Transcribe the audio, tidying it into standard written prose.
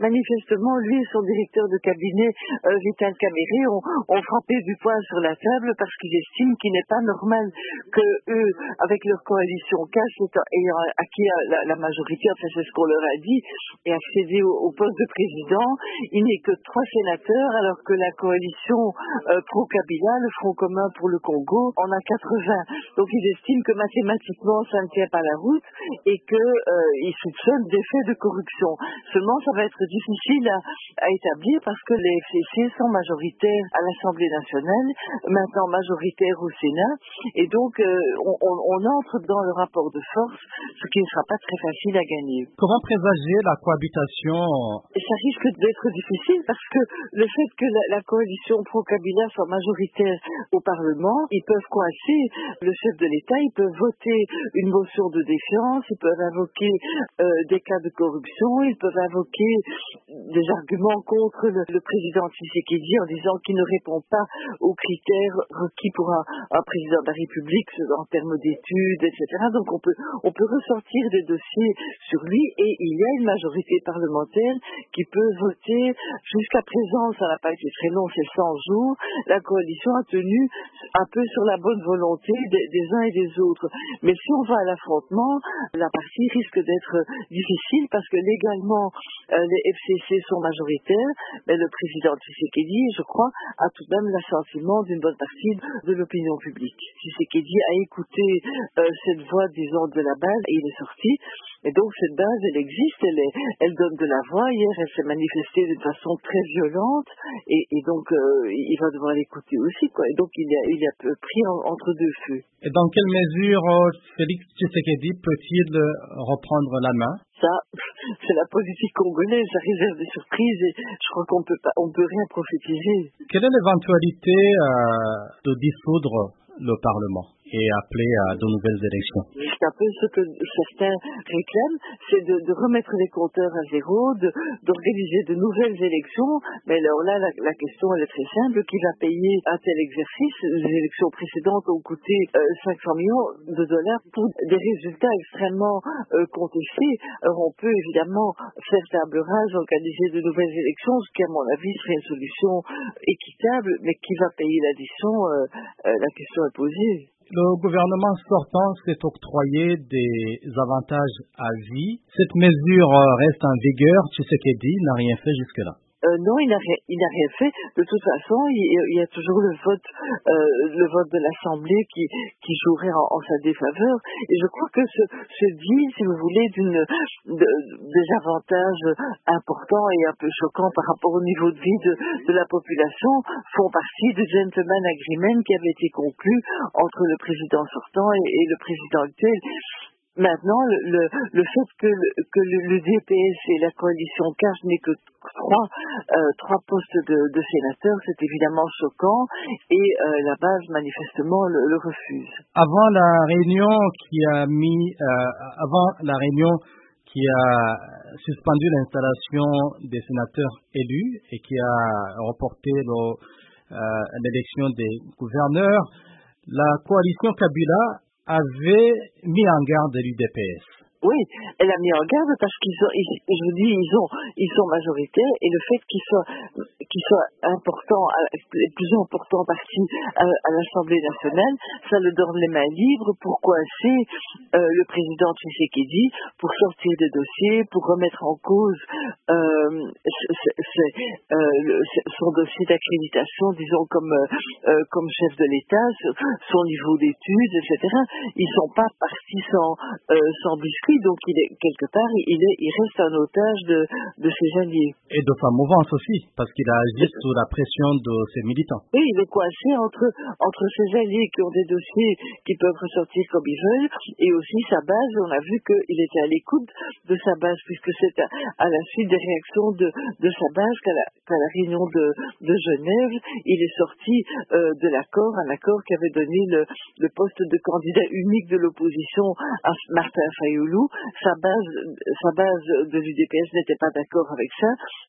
manifestement, lui et son directeur de cabinet, Vital Caméré, ont frappé du poing sur la table parce qu'ils estiment qu'il n'est pas normal que eux, avec leur coalition cash, ayant acquis la majorité, enfin c'est ce qu'on leur a dit, et accédé au poste de président, il n'est que 3 sénateurs, alors que la coalition pro-Kabila, le Front commun pour le Congo, en a 80. Donc ils estiment que mathématiquement ça ne tient pas la route et qu'ils soupçonnent des faits de corruption. Seulement ça va être difficile à établir parce que les FCC sont majoritaires à l'Assemblée nationale, maintenant majoritaires au Sénat, et donc on entre dans le rapport de force, ce qui ne sera pas très facile à gagner. Comment présager la cohabitation? Ça risque d'être difficile parce que le fait que la coalition pro-Kabila soit majoritaire au Parlement, ils peuvent coincer le chef de l'État, ils peuvent voter une motion de défiance, ils peuvent invoquer des cas de corruption, ils peuvent invoquer des arguments contre le président Tshisekedi en disant qu'il ne répond pas aux critères requis pour un président de la République en termes d'études, etc. Donc on peut ressortir des dossiers sur lui et il y a une majorité parlementaire qui peut voter. Jusqu'à présent, ça n'a pas été très long, c'est 100 jours. La coalition a tenu un peu sur la bonne volonté des uns et des autres. Mais si on va à l'affrontement, la partie risque d'être difficile parce que légalement, les FCC sont majoritaires, mais le président Tshisekedi, je crois, a tout de même l'assentiment d'une bonne partie de l'opinion publique. Tshisekedi a écouté cette voix, disons, de la base et il est sorti. Et donc cette base, elle existe, elle donne de la voix. Hier, elle s'est manifestée d'une façon très violente et donc il va devoir l'écouter aussi, quoi. Et donc il a pris entre deux feux. Et dans quelle mesure Félix Tshisekedi peut-il reprendre la main? Ça, c'est la politique congolaise, ça réserve des surprises et je crois qu'on peut rien prophétiser. Quelle est l'éventualité de dissoudre le Parlement et appeler à de nouvelles élections? C'est un peu ce que certains réclament, c'est de remettre les compteurs à zéro, d'organiser de nouvelles élections. Mais alors là, la question elle est très simple. Qui va payer un tel exercice? Les élections précédentes ont coûté 500 millions de dollars pour des résultats extrêmement contestés. Alors on peut évidemment faire table rase, organiser de nouvelles élections, ce qui à mon avis serait une solution équitable, mais qui va payer l'addition? La question est posée. Le gouvernement sortant s'est octroyé des avantages à vie. Cette mesure reste en vigueur. Tshisekedi n'a rien fait jusque-là. Non, il n'a rien fait. De toute façon, il y a toujours le vote de l'Assemblée qui jouerait en sa défaveur. Et je crois que ce deal, si vous voulez, des avantages importants et un peu choquants par rapport au niveau de vie de la population, font partie du gentleman agreement qui avait été conclu entre le président sortant et le président actuel. Maintenant, le fait que le DPS et la coalition CAF n'aient que trois postes de sénateurs, c'est évidemment choquant et la base manifestement le refuse. Avant la réunion qui a suspendu l'installation des sénateurs élus et qui a reporté l'élection des gouverneurs, la coalition Kabila avait mis en garde l'UDPS. Oui, elle a mis en garde parce ils sont majoritaires et le fait qu'ils soient importants, les plus importants partis à l'Assemblée nationale, ça leur donne les mains libres pour coincer le président Tshisekedi, pour sortir des dossiers, pour remettre en cause son dossier d'accréditation, disons comme chef de l'État, son niveau d'études, etc. Ils sont pas partis sans biscuit. Donc quelque part, il reste un otage de ses alliés. Et de sa mouvance aussi, parce qu'il a agi sous la pression de ses militants. Oui, il est coincé entre ses alliés qui ont des dossiers qui peuvent ressortir comme ils veulent, et aussi sa base. On a vu qu'il était à l'écoute de sa base, puisque c'est à la suite des réactions de sa base qu'à la réunion de Genève, il est sorti de l'accord, un accord qui avait donné le poste de candidat unique de l'opposition à Martin Fayoulou. Sa base de l'UDPS n'était pas d'accord avec ça,